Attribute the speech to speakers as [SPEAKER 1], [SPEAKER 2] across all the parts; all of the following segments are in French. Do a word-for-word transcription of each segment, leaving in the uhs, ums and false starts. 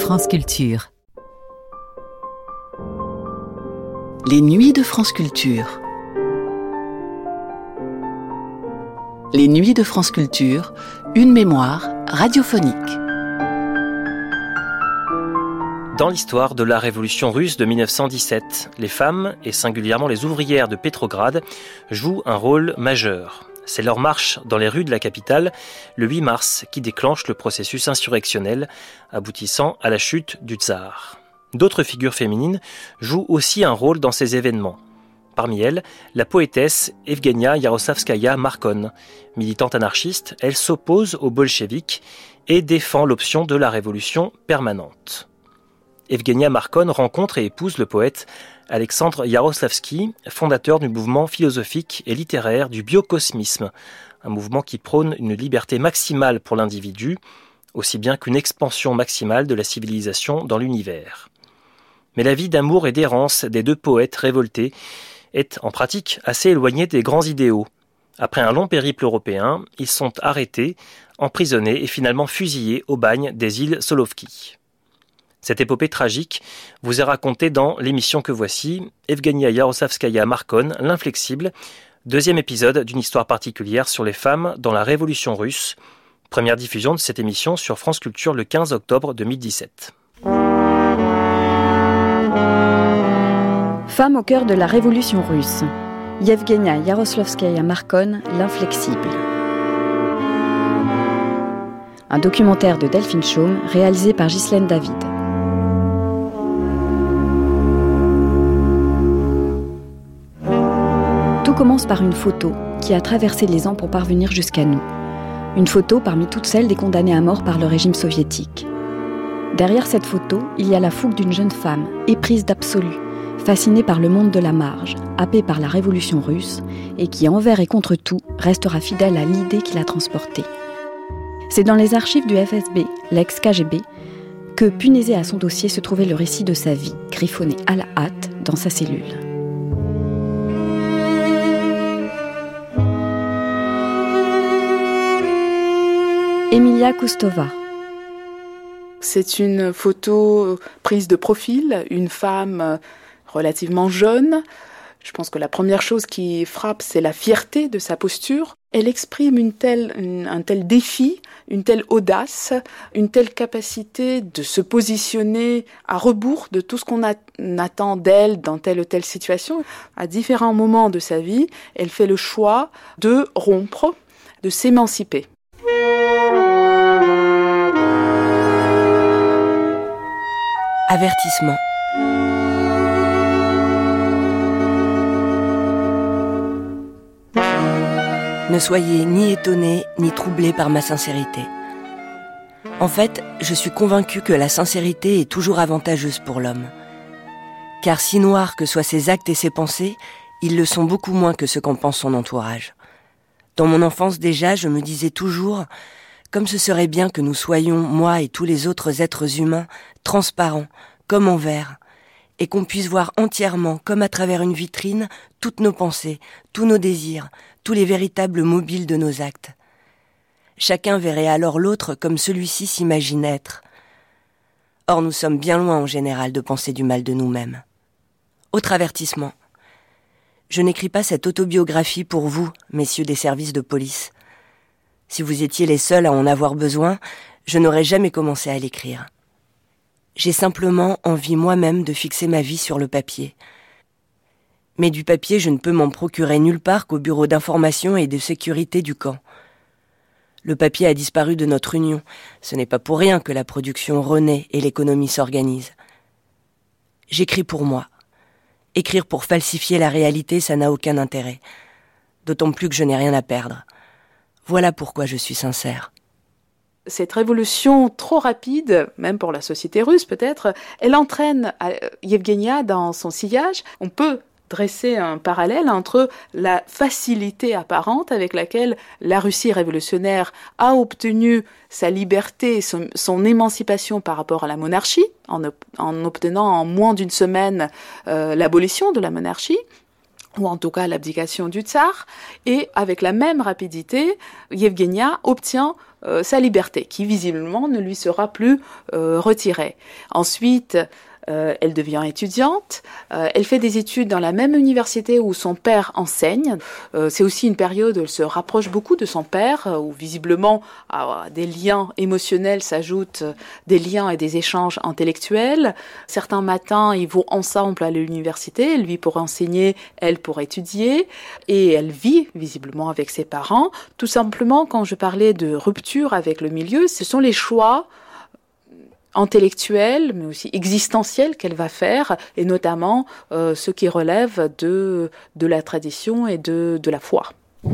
[SPEAKER 1] France Culture.
[SPEAKER 2] Les nuits de France Culture. Les nuits de France Culture, une mémoire radiophonique.
[SPEAKER 3] Dans l'histoire de la révolution russe de mille neuf cent dix-sept, les femmes, et singulièrement les ouvrières de Pétrograd, jouent un rôle majeur. C'est leur marche dans les rues de la capitale, le huit mars, qui déclenche le processus insurrectionnel, aboutissant à la chute du tsar. D'autres figures féminines jouent aussi un rôle dans ces événements. Parmi elles, la poétesse Evgenia Yaroslavskaya-Markon. Militante anarchiste, elle s'oppose aux bolcheviks et défend l'option de la révolution permanente. Evgenia Markon rencontre et épouse le poète Alexandre Yaroslavsky, fondateur du mouvement philosophique et littéraire du biocosmisme, un mouvement qui prône une liberté maximale pour l'individu, aussi bien qu'une expansion maximale de la civilisation dans l'univers. Mais la vie d'amour et d'errance des deux poètes révoltés est en pratique assez éloignée des grands idéaux. Après un long périple européen, ils sont arrêtés, emprisonnés et finalement fusillés au bagne des îles Solovki. Cette épopée tragique vous est racontée dans l'émission que voici, Evgenia Yaroslavskaya-Markon, l'inflexible, deuxième épisode d'une histoire particulière sur les femmes dans la Révolution russe. Première diffusion de cette émission sur France Culture le quinze octobre deux mille dix-sept.
[SPEAKER 4] Femme au cœur de la Révolution russe. Evgenia Yaroslavskaya-Markon, l'inflexible. Un documentaire de Delphine Chaume réalisé par Ghislaine David. Tout commence par une photo qui a traversé les ans pour parvenir jusqu'à nous. Une photo parmi toutes celles des condamnés à mort par le régime soviétique. Derrière cette photo, il y a la fougue d'une jeune femme, éprise d'absolu, fascinée par le monde de la marge, happée par la révolution russe, et qui, envers et contre tout, restera fidèle à l'idée qui l'a transportée. C'est dans les archives du F S B, l'ex-K G B, que, punaisé à son dossier, se trouvait le récit de sa vie, griffonné à la hâte dans sa cellule. Emilia Koustova.
[SPEAKER 5] C'est une photo prise de profil, une femme relativement jeune. Je pense que la première chose qui frappe, c'est la fierté de sa posture. Elle exprime une telle, une, un tel défi, une telle audace, une telle capacité de se positionner à rebours de tout ce qu'on a, attend d'elle dans telle ou telle situation. À différents moments de sa vie, elle fait le choix de rompre, de s'émanciper.
[SPEAKER 6] Avertissement. Ne soyez ni étonnés ni troublés par ma sincérité. En fait, je suis convaincue que la sincérité est toujours avantageuse pour l'homme. Car si noirs que soient ses actes et ses pensées, ils le sont beaucoup moins que ce qu'en pense son entourage. Dans mon enfance déjà, je me disais toujours, comme ce serait bien que nous soyons, moi et tous les autres êtres humains, transparents, comme en verre, et qu'on puisse voir entièrement, comme à travers une vitrine, toutes nos pensées, tous nos désirs, tous les véritables mobiles de nos actes. Chacun verrait alors l'autre comme celui-ci s'imagine être. Or, nous sommes bien loin en général de penser du mal de nous-mêmes. Autre avertissement. Je n'écris pas cette autobiographie pour vous, messieurs des services de police. Si vous étiez les seuls à en avoir besoin, je n'aurais jamais commencé à l'écrire. J'ai simplement envie moi-même de fixer ma vie sur le papier. Mais du papier, je ne peux m'en procurer nulle part qu'au bureau d'information et de sécurité du camp. Le papier a disparu de notre union. Ce n'est pas pour rien que la production renaît et l'économie s'organise. J'écris pour moi. Écrire pour falsifier la réalité, ça n'a aucun intérêt. D'autant plus que je n'ai rien à perdre. Voilà pourquoi je suis sincère.
[SPEAKER 5] Cette révolution trop rapide, même pour la société russe peut-être, elle entraîne Evgenia dans son sillage. On peut dresser un parallèle entre la facilité apparente avec laquelle la Russie révolutionnaire a obtenu sa liberté, son, son émancipation par rapport à la monarchie, en, en obtenant en moins d'une semaine euh, l'abolition de la monarchie, ou en tout cas l'abdication du tsar, et avec la même rapidité, Yevgenia obtient euh, sa liberté, qui visiblement ne lui sera plus euh, retirée. Ensuite, Euh, elle devient étudiante, euh, elle fait des études dans la même université où son père enseigne. Euh, c'est aussi une période où elle se rapproche beaucoup de son père, où visiblement à des liens émotionnels s'ajoutent des liens et des échanges intellectuels. Certains matins, ils vont ensemble à l'université, lui pour enseigner, elle pour étudier, et elle vit visiblement avec ses parents. Tout simplement, quand je parlais de rupture avec le milieu, ce sont les choix intellectuelle, mais aussi existentielle qu'elle va faire, et notamment euh, ce qui relève de, de la tradition et de, de la foi.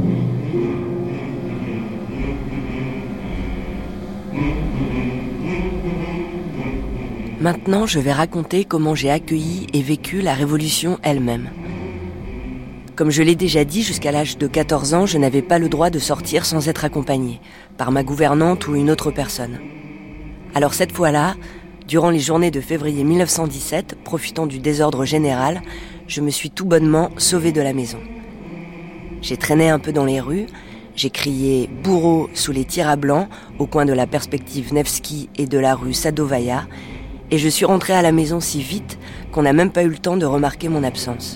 [SPEAKER 6] Maintenant, je vais raconter comment j'ai accueilli et vécu la Révolution elle-même. Comme je l'ai déjà dit, jusqu'à l'âge de quatorze ans, je n'avais pas le droit de sortir sans être accompagnée, par ma gouvernante ou une autre personne. Alors cette fois-là, durant les journées de février mille neuf cent dix-sept, profitant du désordre général, je me suis tout bonnement sauvée de la maison. J'ai traîné un peu dans les rues, j'ai crié « bourreau » sous les tirs à blanc, au coin de la perspective Nevski et de la rue Sadovaya, et je suis rentrée à la maison si vite qu'on n'a même pas eu le temps de remarquer mon absence.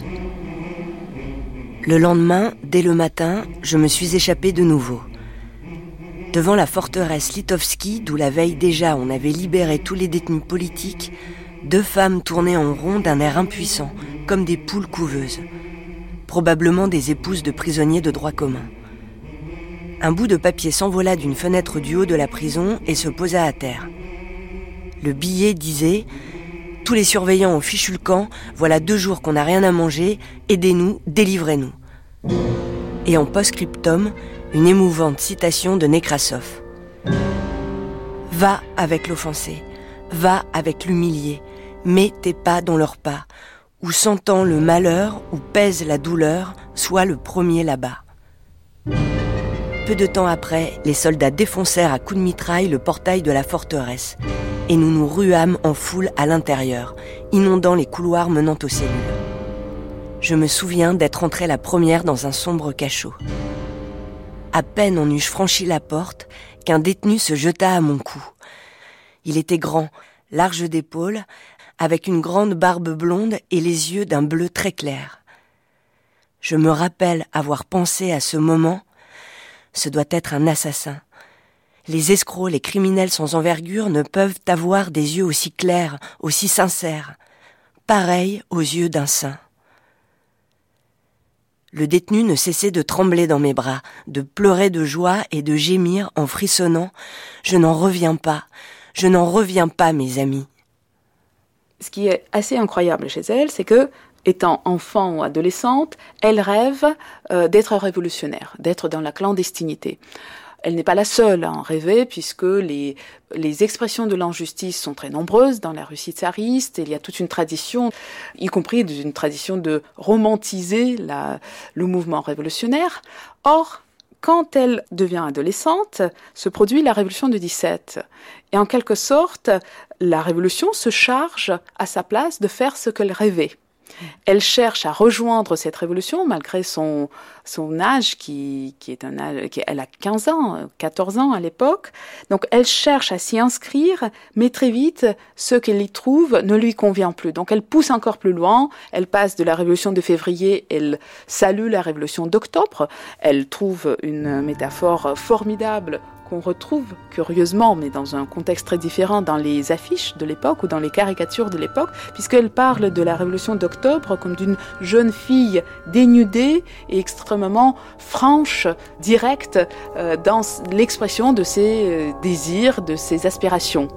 [SPEAKER 6] Le lendemain, dès le matin, je me suis échappée de nouveau. Devant la forteresse Litovski, d'où la veille déjà on avait libéré tous les détenus politiques, deux femmes tournaient en rond d'un air impuissant, comme des poules couveuses. Probablement des épouses de prisonniers de droit commun. Un bout de papier s'envola d'une fenêtre du haut de la prison et se posa à terre. Le billet disait « Tous les surveillants au fichu le camp, voilà deux jours qu'on n'a rien à manger, aidez-nous, délivrez-nous. » Et en post-scriptum, une émouvante citation de Nekrassov. « Va avec l'offensé, va avec l'humilié, mets tes pas dans leurs pas, où sentant le malheur, où pèse la douleur, sois le premier là-bas. » Peu de temps après, les soldats défoncèrent à coups de mitraille le portail de la forteresse, et nous nous ruâmes en foule à l'intérieur, inondant les couloirs menant aux cellules. Je me souviens d'être entrée la première dans un sombre cachot. À peine en eus-je franchi la porte qu'un détenu se jeta à mon cou. Il était grand, large d'épaules, avec une grande barbe blonde et les yeux d'un bleu très clair. Je me rappelle avoir pensé à ce moment, ce doit être un assassin. Les escrocs, les criminels sans envergure ne peuvent avoir des yeux aussi clairs, aussi sincères, pareils aux yeux d'un saint. Le détenu ne cessait de trembler dans mes bras, de pleurer de joie et de gémir en frissonnant. Je n'en reviens pas, je n'en reviens pas, mes amis.
[SPEAKER 5] Ce qui est assez incroyable chez elle, c'est que, étant enfant ou adolescente, elle rêve euh, d'être révolutionnaire, d'être dans la clandestinité. Elle n'est pas la seule à en rêver, puisque les, les expressions de l'injustice sont très nombreuses dans la Russie tsariste. Il y a toute une tradition, y compris une tradition de romantiser la, le mouvement révolutionnaire. Or, quand elle devient adolescente, se produit la révolution de dix-sept. Et en quelque sorte, la révolution se charge à sa place de faire ce qu'elle rêvait. Elle cherche à rejoindre cette révolution malgré son, son âge qui, qui est un âge, qui, elle a quinze ans, quatorze ans à l'époque. Donc elle cherche à s'y inscrire, mais très vite, ce qu'elle y trouve ne lui convient plus. Donc elle pousse encore plus loin, elle passe de la révolution de février, elle salue la révolution d'octobre. Elle trouve une métaphore formidable qu'on retrouve curieusement, mais dans un contexte très différent, dans les affiches de l'époque ou dans les caricatures de l'époque, puisqu'elle parle de la révolution d'octobre comme d'une jeune fille dénudée et extrêmement franche, directe, euh, dans l'expression de ses euh, désirs, de ses aspirations.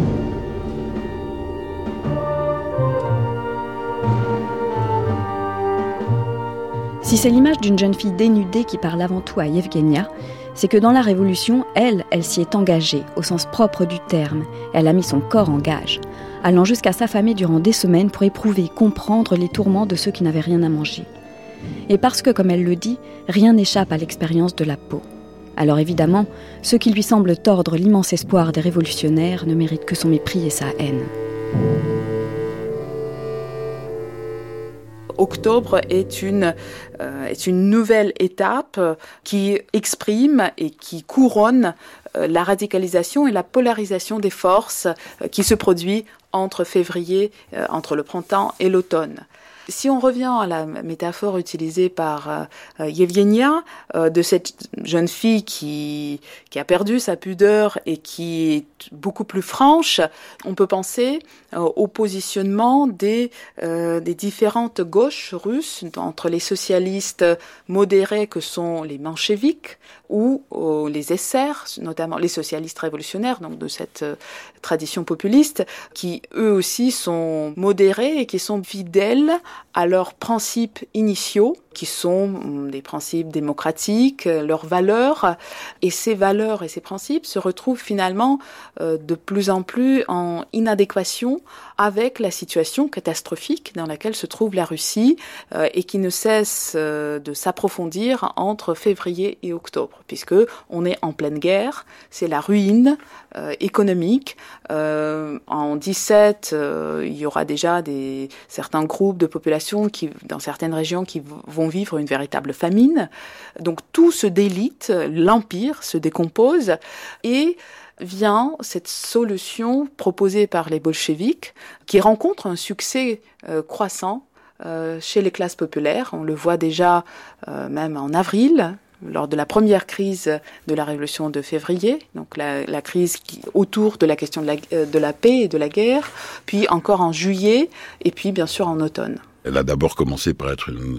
[SPEAKER 4] Si c'est l'image d'une jeune fille dénudée qui parle avant tout à Yevgenia, c'est que dans la Révolution, elle, elle s'y est engagée, au sens propre du terme. Elle a mis son corps en gage, allant jusqu'à s'affamer durant des semaines pour éprouver, comprendre les tourments de ceux qui n'avaient rien à manger. Et parce que, comme elle le dit, rien n'échappe à l'expérience de la peau. Alors évidemment, ceux qui lui semblent tordre l'immense espoir des révolutionnaires ne méritent que son mépris et sa haine.
[SPEAKER 5] Octobre est une, euh, est une nouvelle étape qui exprime et qui couronne euh, la radicalisation et la polarisation des forces euh, qui se produit entre février, euh, entre le printemps et l'automne. Si on revient à la métaphore utilisée par euh, Yevgenia, euh, de cette jeune fille qui, qui a perdu sa pudeur et qui est beaucoup plus franche, on peut penser euh, au positionnement des, euh, des différentes gauches russes, entre les socialistes modérés que sont les mencheviks ou euh, les essers, notamment les socialistes révolutionnaires, donc de cette euh, tradition populiste, qui eux aussi sont modérés et qui sont fidèles à leurs principes initiaux, qui sont des principes démocratiques, leurs valeurs. Et ces valeurs et ces principes se retrouvent finalement euh, de plus en plus en inadéquation avec la situation catastrophique dans laquelle se trouve la Russie euh, et qui ne cesse euh, de s'approfondir entre février et octobre, puisque on est en pleine guerre, c'est la ruine euh, économique. Euh, en dix-sept, euh, il y aura déjà des, certains groupes de population qui, dans certaines régions qui v- vont vivre une véritable famine. Donc tout se délite, l'empire se décompose et vient cette solution proposée par les bolcheviks qui rencontre un succès euh, croissant euh, chez les classes populaires. On le voit déjà euh, même en avril, lors de la première crise de la révolution de février, donc la, la crise qui, autour de la question de la, de la paix et de la guerre, puis encore en juillet, et puis bien sûr en automne.
[SPEAKER 1] Elle a d'abord commencé par être une,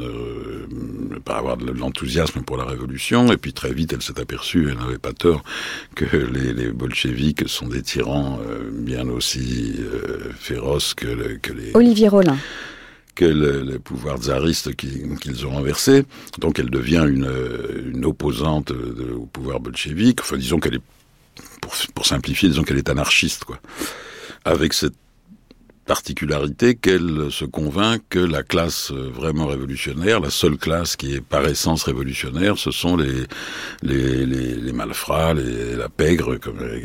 [SPEAKER 1] euh, par avoir de l'enthousiasme pour la révolution, et puis très vite elle s'est aperçue, elle n'avait pas tort, que les, les bolcheviks sont des tyrans euh, bien aussi euh, féroces que, le, que les...
[SPEAKER 4] Olivier Rollin.
[SPEAKER 1] que le, le pouvoir tsariste qu'ils, qu'ils ont renversé. Donc elle devient une, une opposante de, au pouvoir bolchevique. Enfin, disons qu'elle est, pour, pour simplifier, disons qu'elle est anarchiste, quoi. Avec cette particularité qu'elle se convainc que la classe vraiment révolutionnaire, la seule classe qui est par essence révolutionnaire, ce sont les les les, les malfrats, les la pègre, comme les,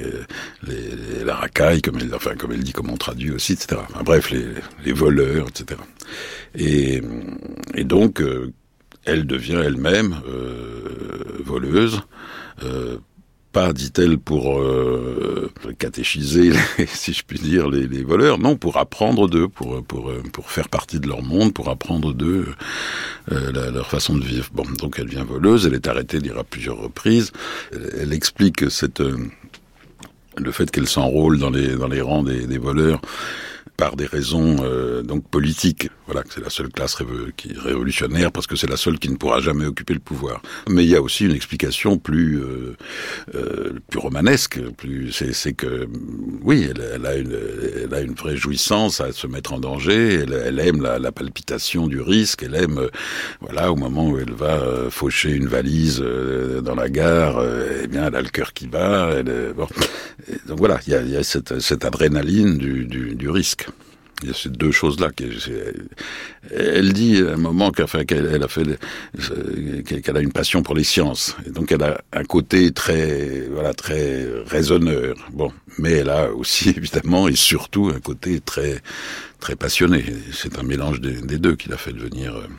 [SPEAKER 1] les la racaille, comme elle, enfin comme elle dit, comme on traduit aussi, et cetera. Enfin, bref, les les voleurs, et cetera. Et et donc euh, elle devient elle-même euh, voleuse. Euh, Pas, dit-elle, pour euh, catéchiser, les, si je puis dire, les, les voleurs. Non, pour apprendre d'eux, pour pour pour faire partie de leur monde, pour apprendre d'eux euh, la, leur façon de vivre. Bon, donc elle devient voleuse. Elle est arrêtée, dire, à plusieurs reprises. Elle, elle explique cette euh, le fait qu'elle s'enrôle dans les dans les rangs des, des voleurs par des raisons euh, donc politiques. Voilà, que c'est la seule classe révo- qui est révolutionnaire parce que c'est la seule qui ne pourra jamais occuper le pouvoir. Mais il y a aussi une explication plus euh, euh, plus romanesque. Plus c'est, c'est que oui, elle, elle a une elle a une vraie jouissance à se mettre en danger. Elle, elle aime la, la palpitation du risque. Elle aime euh, voilà, au moment où elle va euh, faucher une valise euh, dans la gare, euh, eh bien elle a le cœur qui bat. Elle, euh, bon. Et donc voilà, il y a, il y a cette, cette adrénaline du, du, du risque. Il y a ces deux choses-là. Qui, elle dit à un moment qu'elle, enfin, qu'elle elle a fait, qu'elle a une passion pour les sciences. Et donc elle a un côté très, voilà, très raisonneur. Bon, mais elle a aussi évidemment et surtout un côté très, très passionné. C'est un mélange des, des deux qui l'a fait devenir euh,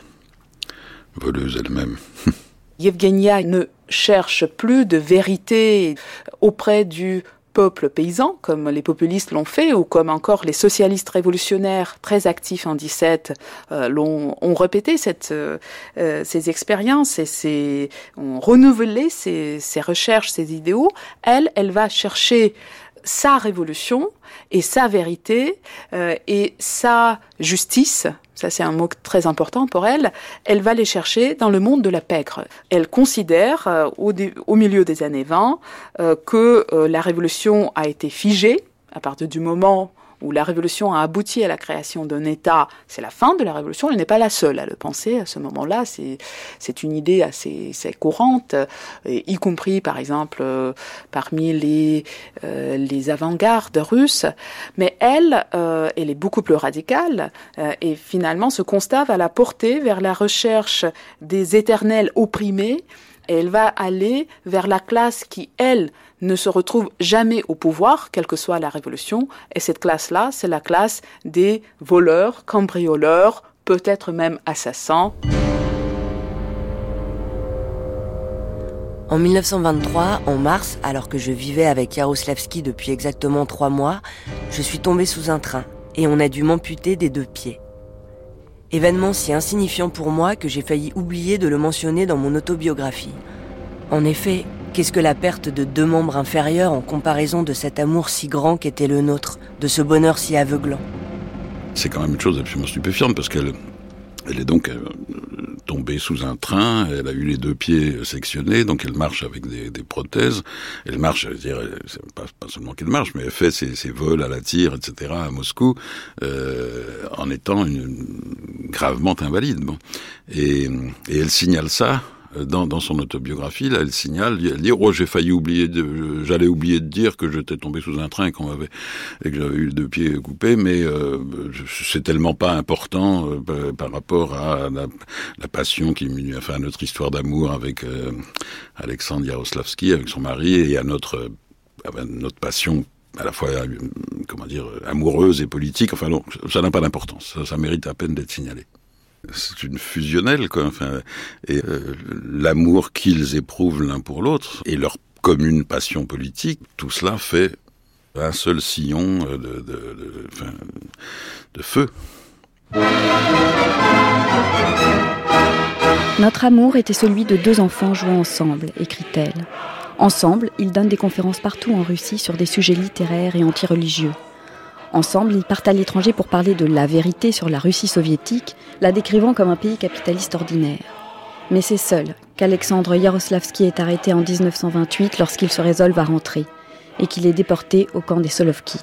[SPEAKER 1] voleuse elle-même.
[SPEAKER 5] Yevgenia ne cherche plus de vérité auprès du peuple paysan, comme les populistes l'ont fait, ou comme encore les socialistes révolutionnaires très actifs en dix-sept euh, l'ont ont répété cette, euh, ces expériences et ces, ont renouvelé ces, ces recherches, ces idéaux. Elle, elle va chercher sa révolution et sa vérité euh, et sa justice. Ça, c'est un mot très important pour elle. Elle va les chercher dans le monde de la pègre. Elle considère, euh, au, dé- au milieu des années vingt, euh, que euh, la révolution a été figée à partir du moment où la révolution a abouti à la création d'un État. C'est la fin de la révolution. Elle n'est pas la seule à le penser à ce moment-là. C'est, c'est une idée assez, assez courante, et y compris, par exemple, euh, parmi les, euh, les avant-gardes russes. Mais elle, euh, elle est beaucoup plus radicale, euh, et finalement, ce constat va la porter vers la recherche des éternels opprimés, et elle va aller vers la classe qui, elle, ne se retrouve jamais au pouvoir, quelle que soit la révolution. Et cette classe-là, c'est la classe des voleurs, cambrioleurs, peut-être même assassin.
[SPEAKER 6] En dix-neuf cent vingt-trois, en mars, alors que je vivais avec Jaroslavski depuis exactement trois mois, je suis tombée sous un train et on a dû m'amputer des deux pieds. Événement si insignifiant pour moi que j'ai failli oublier de le mentionner dans mon autobiographie. En effet, qu'est-ce que la perte de deux membres inférieurs en comparaison de cet amour si grand qu'était le nôtre, de ce bonheur si aveuglant ?
[SPEAKER 1] C'est quand même une chose absolument stupéfiante parce qu'elle elle est donc euh, tombée sous un train, elle a eu les deux pieds sectionnés, donc elle marche avec des, des prothèses. Elle marche, je veux dire, c'est pas, pas seulement qu'elle marche, mais elle fait ses, ses vols à la tire, et cetera à Moscou, euh, en étant une, une, gravement invalide. Bon. Et, et elle signale ça. Dans, dans son autobiographie, là, elle signale, elle dit, oh, j'ai failli oublier de, j'allais oublier de dire que j'étais tombé sous un train et qu'on m'avait, et que j'avais eu les deux pieds coupés, mais, euh, c'est tellement pas important, euh, par, par rapport à la, la passion qui m'unit, enfin, à notre histoire d'amour avec, euh, Alexandre Jaroslavski, avec son mari, et à notre, euh, à notre passion à la fois, euh, comment dire, amoureuse et politique. Enfin, non, ça n'a pas d'importance. Ça, ça mérite à peine d'être signalé. C'est une fusionnelle, quoi. Enfin, et euh, l'amour qu'ils éprouvent l'un pour l'autre et leur commune passion politique, tout cela fait un seul sillon de, de, de, enfin, de feu.
[SPEAKER 4] Notre amour était celui de deux enfants jouant ensemble, écrit-elle. Ensemble, ils donnent des conférences partout en Russie sur des sujets littéraires et antireligieux. Ensemble, ils partent à l'étranger pour parler de la vérité sur la Russie soviétique, la décrivant comme un pays capitaliste ordinaire. Mais c'est seul qu'Alexandre Jaroslavski est arrêté en dix-neuf cent vingt-huit lorsqu'il se résolve à rentrer et qu'il est déporté au camp des Solovki.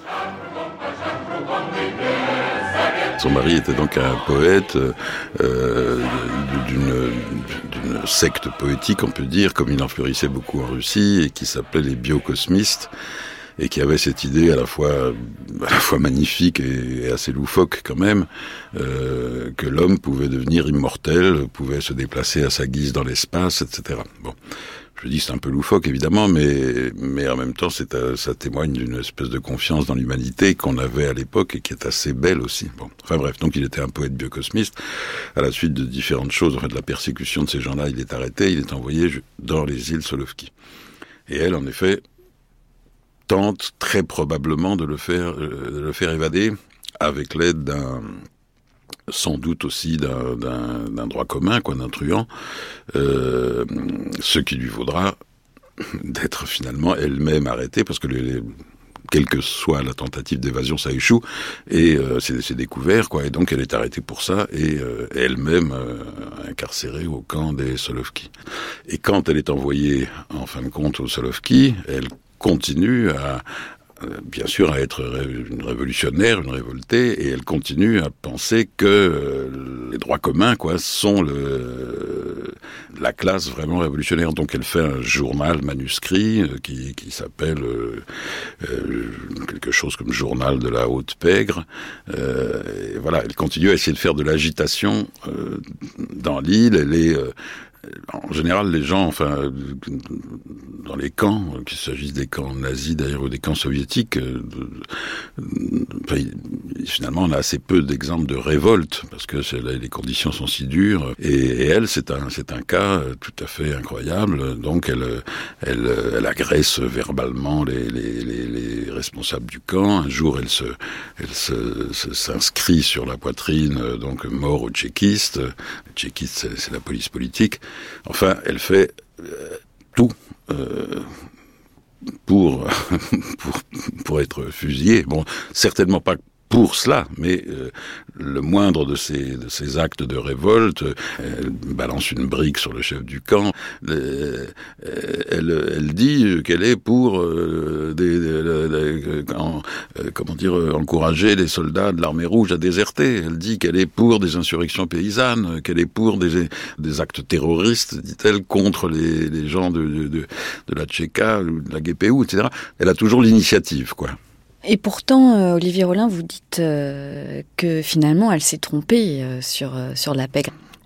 [SPEAKER 1] Son mari était donc un poète euh, d'une, d'une secte poétique, on peut dire, comme il en fleurissait beaucoup en Russie, et qui s'appelait les biocosmistes, et qui avait cette idée à la fois, à la fois magnifique et, et assez loufoque quand même, euh, que l'homme pouvait devenir immortel, pouvait se déplacer à sa guise dans l'espace, et cetera. Bon, je dis c'est un peu loufoque évidemment, mais mais en même temps c'est ça témoigne d'une espèce de confiance dans l'humanité qu'on avait à l'époque et qui est assez belle aussi. Bon, enfin bref, donc il était un poète biocosmiste. À la suite de différentes choses, en fait de la persécution de ces gens-là, il est arrêté, il est envoyé dans les îles Solovki. Et elle, en effet, tente très probablement de le faire, euh, de le faire évader avec l'aide d'un, sans doute aussi d'un, d'un, d'un droit commun, quoi, d'un truand, euh, ce qui lui vaudra d'être finalement elle-même arrêtée, parce que les, les, quelle que soit la tentative d'évasion, ça échoue, et euh, c'est, c'est découvert, quoi, et donc elle est arrêtée pour ça, et euh, elle-même euh, incarcérée au camp des Solovki. Et quand elle est envoyée, en fin de compte, aux Solovki, elle continue à, bien sûr, à être une révolutionnaire, une révoltée, et elle continue à penser que euh, les droits communs, quoi, sont le, la classe vraiment révolutionnaire. Donc elle fait un journal manuscrit euh, qui, qui s'appelle euh, euh, quelque chose comme Journal de la Haute Pègre. Euh, et voilà, elle continue à essayer de faire de l'agitation euh, dans l'île. Elle est euh, en général, les gens, enfin, dans les camps, qu'il s'agisse des camps nazis d'ailleurs ou des camps soviétiques, euh, enfin, finalement, on a assez peu d'exemples de révolte parce que c'est, les conditions sont si dures. Et, et elle, c'est un, c'est un cas tout à fait incroyable. Donc, elle, elle, elle agresse verbalement les, les, les, les responsables du camp. Un jour, elle se, elle se, se s'inscrit sur la poitrine, donc mort aux tchéquistes. Les tchéquistes, c'est, c'est la police politique. Enfin, elle fait euh, tout euh, pour, pour pour être fusillée. Bon, certainement pas pour cela, mais euh, le moindre de ces, de ces actes de révolte, elle balance une brique sur le chef du camp, euh, elle, elle dit qu'elle est pour euh, des, des, des, en, euh, comment dire, encourager les soldats de l'armée rouge à déserter. Elle dit qu'elle est pour des insurrections paysannes, qu'elle est pour des, des actes terroristes, dit-elle, contre les, les gens de, de, de, de la Tchéka, de la G P U, et cetera. Elle a toujours l'initiative, quoi.
[SPEAKER 4] Et pourtant, euh, Olivier Rollin, vous dites euh, que finalement, elle s'est trompée euh, sur, euh, sur la pègre.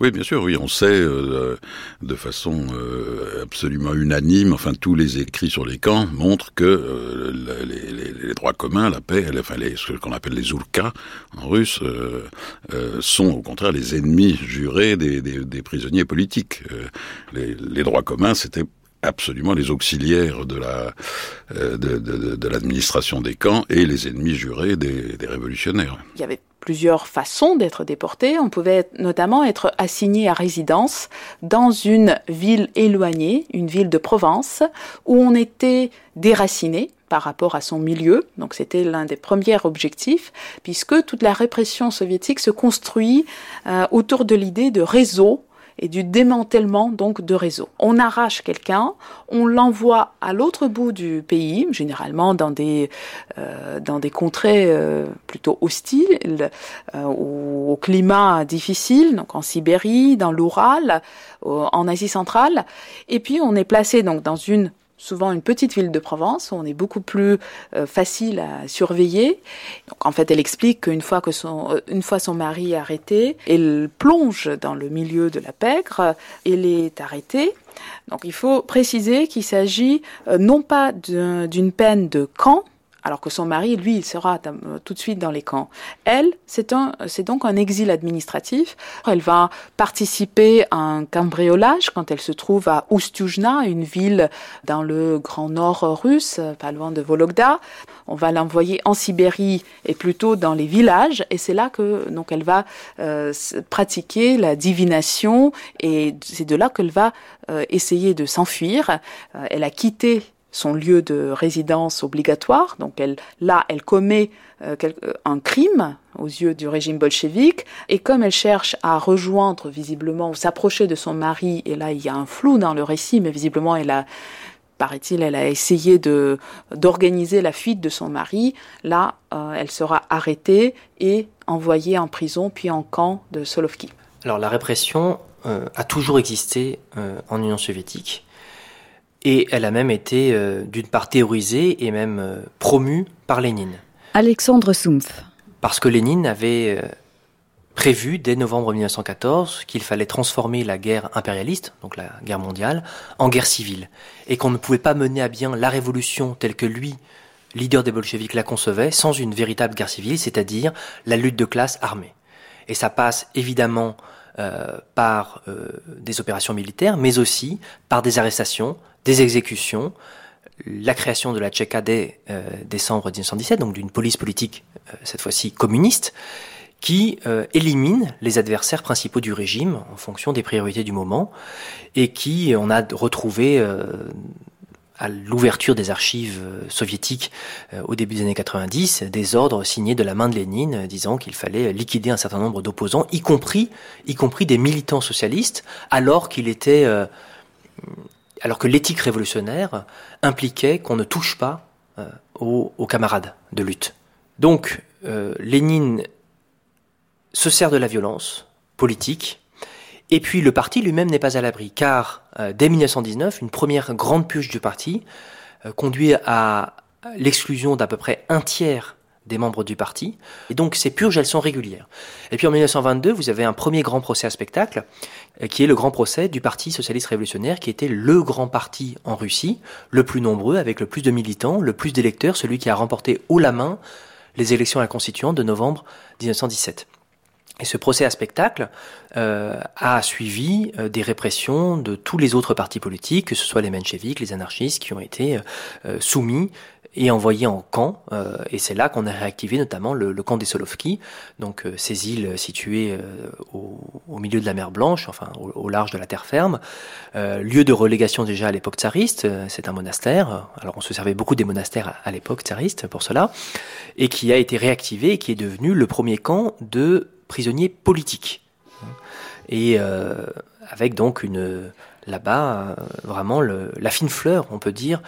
[SPEAKER 1] Oui, bien sûr, oui, on sait euh, de façon euh, absolument unanime, enfin tous les écrits sur les camps montrent que euh, les, les, les droits communs, la paix, enfin les, ce qu'on appelle les Urka en russe, euh, euh, sont au contraire les ennemis jurés des, des, des prisonniers politiques. Euh, les, les droits communs, c'était absolument les auxiliaires de la euh, de, de, de l'administration des camps et les ennemis jurés des, des révolutionnaires.
[SPEAKER 5] Il y avait plusieurs façons d'être déporté. On pouvait notamment être assigné à résidence dans une ville éloignée, une ville de Provence, où on était déraciné par rapport à son milieu. Donc c'était l'un des premiers objectifs, puisque toute la répression soviétique se construit euh, autour de l'idée de réseau et du démantèlement donc de réseaux. On arrache quelqu'un, on l'envoie à l'autre bout du pays, généralement dans des euh, dans des contrées euh, plutôt hostiles, euh, au, au climat difficile, donc en Sibérie, dans l'Oural, au, en Asie centrale, et puis on est placé donc dans une souvent une petite ville de Provence où on est beaucoup plus euh, facile à surveiller. Donc en fait, elle explique qu'une fois que son, euh, une fois son mari est arrêté, elle plonge dans le milieu de la pègre. Elle est arrêtée. Donc il faut préciser qu'il s'agit euh, non pas d'un, d'une peine de camp, alors que son mari, lui, il sera tout de suite dans les camps. Elle, c'est, un, c'est donc un exil administratif. Elle va participer à un cambriolage quand elle se trouve à Ustyoujna, une ville dans le grand nord russe, pas loin de Vologda. On va l'envoyer en Sibérie et plutôt dans les villages. Et c'est là que donc elle va euh, pratiquer la divination. Et c'est de là qu'elle va euh, essayer de s'enfuir. Euh, elle a quitté son lieu de résidence obligatoire. Donc elle, là, elle commet euh, un crime aux yeux du régime bolchevique. Et comme elle cherche à rejoindre visiblement ou s'approcher de son mari, et là il y a un flou dans le récit, mais visiblement elle a, paraît-il, elle a essayé de d'organiser la fuite de son mari. Là, euh, elle sera arrêtée et envoyée en prison puis en camp de Solovki.
[SPEAKER 3] Alors la répression euh, a toujours existé euh, en Union soviétique. Et elle a même été, euh, d'une part, théorisée et même euh, promue par Lénine.
[SPEAKER 4] Alexandre Soumpf.
[SPEAKER 3] Parce que Lénine avait euh, prévu, dès novembre dix-neuf cent quatorze, qu'il fallait transformer la guerre impérialiste, donc la guerre mondiale, en guerre civile. Et qu'on ne pouvait pas mener à bien la révolution telle que lui, leader des bolcheviks, la concevait, sans une véritable guerre civile, c'est-à-dire la lutte de classe armée. Et ça passe évidemment euh, par euh, des opérations militaires, mais aussi par des arrestations, des exécutions, la création de la Tchéka dès euh, décembre dix-neuf cent dix-sept, donc d'une police politique, euh, cette fois-ci communiste, qui euh, élimine les adversaires principaux du régime en fonction des priorités du moment, et qui, on a retrouvé euh, à l'ouverture des archives euh, soviétiques euh, au début des années quatre-vingt-dix, des ordres signés de la main de Lénine euh, disant qu'il fallait liquider un certain nombre d'opposants, y compris, y compris des militants socialistes, alors qu'il était... Euh, alors que l'éthique révolutionnaire impliquait qu'on ne touche pas euh, aux, aux camarades de lutte. Donc, euh, Lénine se sert de la violence politique, et puis le parti lui-même n'est pas à l'abri, car euh, dès dix-neuf cent dix-neuf, une première grande purge du parti euh, conduit à l'exclusion d'à peu près un tiers des membres du parti, et donc ces purges, elles sont régulières. Et puis en dix-neuf cent vingt-deux, vous avez un premier grand procès à spectacle, qui est le grand procès du Parti socialiste révolutionnaire, qui était le grand parti en Russie, le plus nombreux, avec le plus de militants, le plus d'électeurs, celui qui a remporté haut la main les élections à la Constituante de novembre dix-neuf cent dix-sept. Et ce procès à spectacle euh, a suivi euh, des répressions de tous les autres partis politiques, que ce soit les mencheviks, les anarchistes, qui ont été euh, soumis et envoyés en camp, euh, et c'est là qu'on a réactivé notamment le, le camp des Solovki, donc euh, ces îles situées euh, au, au milieu de la mer Blanche, enfin au, au large de la terre ferme, euh, lieu de relégation déjà à l'époque tsariste, euh, c'est un monastère, alors on se servait beaucoup des monastères à, à l'époque tsariste pour cela, et qui a été réactivé et qui est devenu le premier camp de prisonniers politiques, et euh, avec donc une... là-bas, vraiment le, la fine fleur, on peut dire,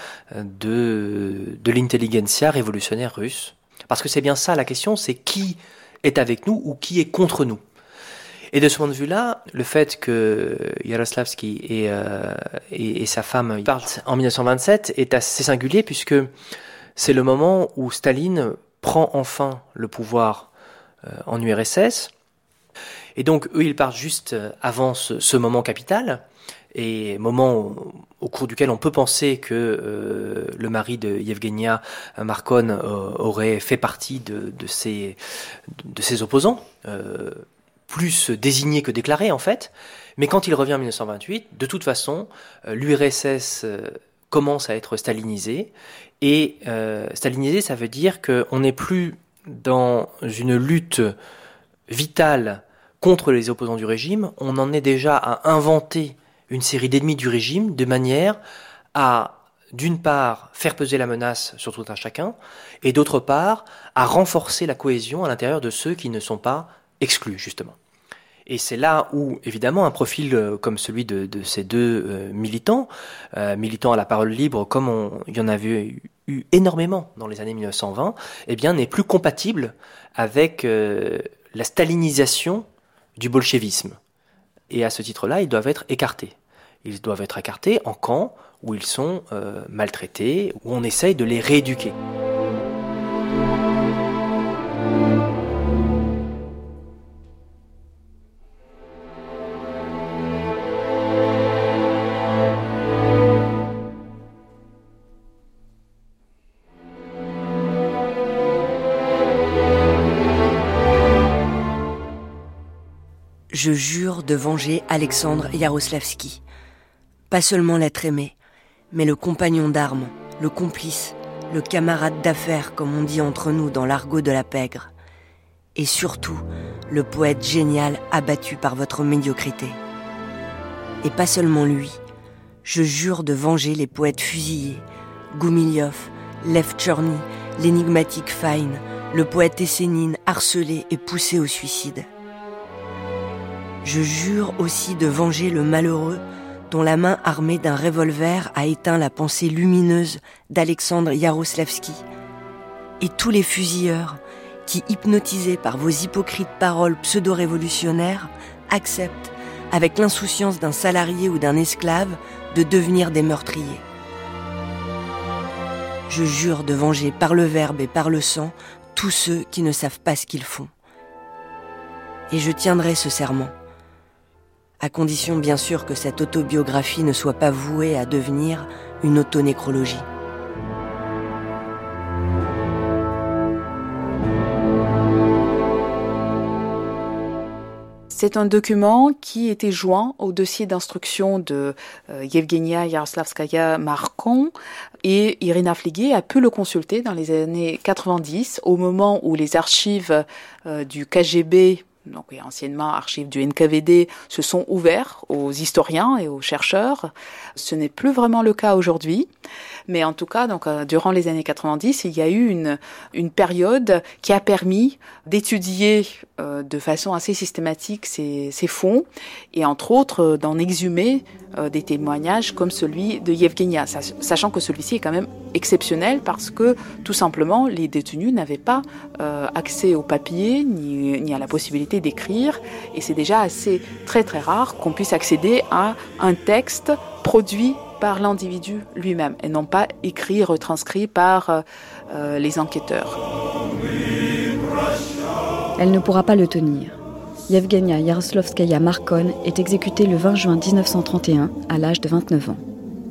[SPEAKER 3] de, de l'intelligentsia révolutionnaire russe. Parce que c'est bien ça la question, c'est qui est avec nous ou qui est contre nous. Et de ce point de vue-là, le fait que Yaroslavsky et, euh, et, et sa femme partent en dix-neuf cent vingt-sept est assez singulier, puisque c'est le moment où Staline prend enfin le pouvoir euh, en U R S S. Et donc, eux, ils partent juste avant ce, ce moment capital, et moment au, au cours duquel on peut penser que euh, le mari de Yevgenia Marcon euh, aurait fait partie de, de, ses, de ses opposants, euh, plus désignés que déclarés en fait. Mais quand il revient en dix-neuf cent vingt-huit, de toute façon, euh, l'U R S S euh, commence à être stalinisé. Et euh, stalinisé, ça veut dire qu'on n'est plus dans une lutte vitale contre les opposants du régime, on en est déjà à inventer une série d'ennemis du régime de manière à, d'une part, faire peser la menace sur tout un chacun, et d'autre part, à renforcer la cohésion à l'intérieur de ceux qui ne sont pas exclus, justement. Et c'est là où, évidemment, un profil euh, comme celui de, de ces deux euh, militants, euh, militants à la parole libre, comme on, il y en avait eu, eu énormément dans les années mille neuf cent vingt, eh bien, n'est plus compatible avec euh, la stalinisation du bolchevisme. Et à ce titre-là, ils doivent être écartés. Ils doivent être écartés en camp où ils sont euh, maltraités, où on essaye de les rééduquer.
[SPEAKER 6] Je jure de venger Alexandre Yaroslavski. Pas seulement l'être aimé, mais le compagnon d'armes, le complice, le camarade d'affaires, comme on dit entre nous dans l'argot de la pègre. Et surtout, le poète génial abattu par votre médiocrité. Et pas seulement lui. Je jure de venger les poètes fusillés, Goumilyov, Lev Tchorny, l'énigmatique Fine, le poète Essénine harcelé et poussé au suicide. Je jure aussi de venger le malheureux dont la main armée d'un revolver a éteint la pensée lumineuse d'Alexandre Yaroslavski, et tous les fusilleurs qui, hypnotisés par vos hypocrites paroles pseudo-révolutionnaires, acceptent, avec l'insouciance d'un salarié ou d'un esclave, de devenir des meurtriers. Je jure de venger par le verbe et par le sang tous ceux qui ne savent pas ce qu'ils font. Et je tiendrai ce serment, à condition bien sûr que cette autobiographie ne soit pas vouée à devenir une autonécrologie.
[SPEAKER 5] C'est un document qui était joint au dossier d'instruction de euh, Yevgenia Yaroslavskaya Marcon, et Irina Fleguet a pu le consulter dans les années quatre-vingt-dix, au moment où les archives euh, du K G B, donc anciennement archives du N K V D, se sont ouverts aux historiens et aux chercheurs. Ce n'est plus vraiment le cas aujourd'hui, mais en tout cas, donc euh, durant les années quatre-vingt-dix, il y a eu une une période qui a permis d'étudier euh, de façon assez systématique ces ces fonds, et entre autres euh, d'en exhumer euh, des témoignages comme celui de Yevgenia, sachant que celui-ci est quand même exceptionnel parce que tout simplement les détenus n'avaient pas euh, accès au papier ni ni à la possibilité d'écrire, et c'est déjà assez très très rare qu'on puisse accéder à un texte produit par l'individu lui-même et non pas écrit, retranscrit par euh, les enquêteurs.
[SPEAKER 4] Elle ne pourra pas le tenir. Yevgenia Yaroslavskaya Marcon est exécutée le vingt juin dix-neuf cent trente et un à l'âge de vingt-neuf ans.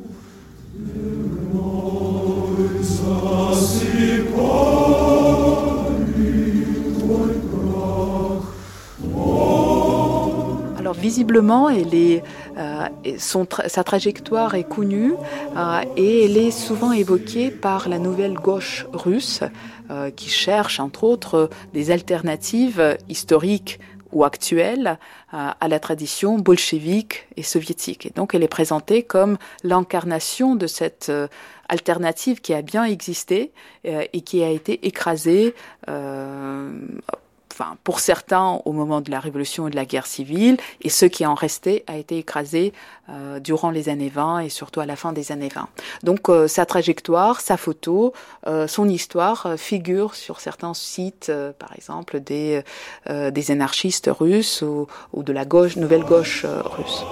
[SPEAKER 5] Alors visiblement, elle est, euh, son tra- sa trajectoire est connue euh, et elle est souvent évoquée par la nouvelle gauche russe euh, qui cherche entre autres des alternatives historiques ou actuelles euh, à la tradition bolchevique et soviétique. Et donc elle est présentée comme l'incarnation de cette euh, alternative qui a bien existé euh, et qui a été écrasée euh, Enfin, pour certains au moment de la révolution et de la guerre civile, et ce qui en restait a été écrasé euh, durant les années vingt et surtout à la fin des années vingt. Donc euh, sa trajectoire, sa photo, euh, son histoire euh, figurent sur certains sites, euh, par exemple des, euh, des anarchistes russes ou, ou de la gauche, nouvelle gauche euh, russe.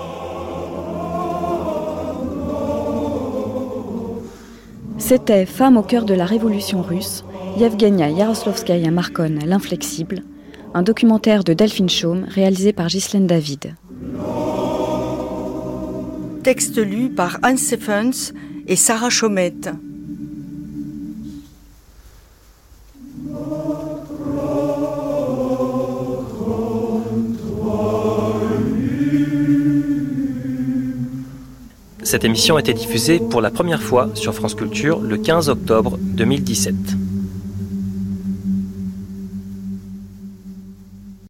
[SPEAKER 4] C'était Femme au cœur de la révolution russe, Yevgenia Yaroslavskaya Marcon, l'inflexible, un documentaire de Delphine Chaume réalisé par Ghislaine David.
[SPEAKER 7] Texte lu par Anne Stephens et Sarah Chaumette.
[SPEAKER 3] Cette émission a été diffusée pour la première fois sur France Culture le quinze octobre deux mille dix-sept.